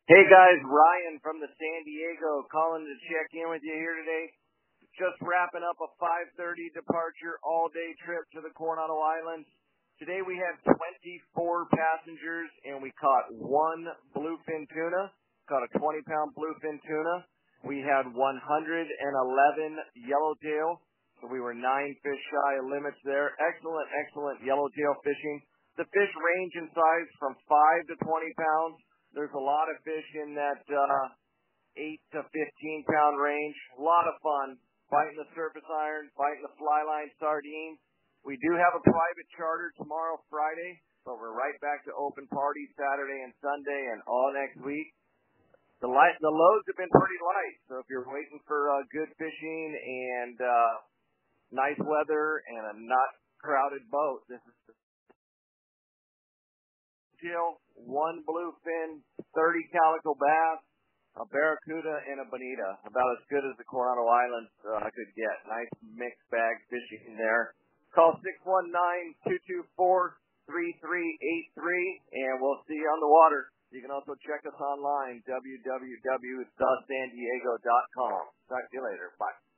Hey guys, Ryan from the San Diego calling to check in with you here today. Just wrapping up a 5:30 departure all-day trip to the Coronado Islands. Today we had 24 passengers and we caught one bluefin tuna, caught a 20-pound bluefin tuna. We had 111 yellowtail, so we were 9 fish shy of limits there. Excellent yellowtail fishing. The fish range in size from 5 to 20 pounds. There's a lot of fish in that 8 to 15-pound range. A lot of fun biting the surface iron, biting the fly line sardines. We do have a private charter tomorrow, Friday, but we're right back to open parties Saturday and Sunday and all next week. The loads have been pretty light, so if you're waiting for good fishing and nice weather and a not crowded boat, this is one bluefin, 30 calico bass, a barracuda, and a bonita. About as good as the Coronado Islands could get. Nice mixed bag fishing there. Call 619-224-3383, and we'll see you on the water. You can also check us online, www.sandiego.com. Talk to you later. Bye.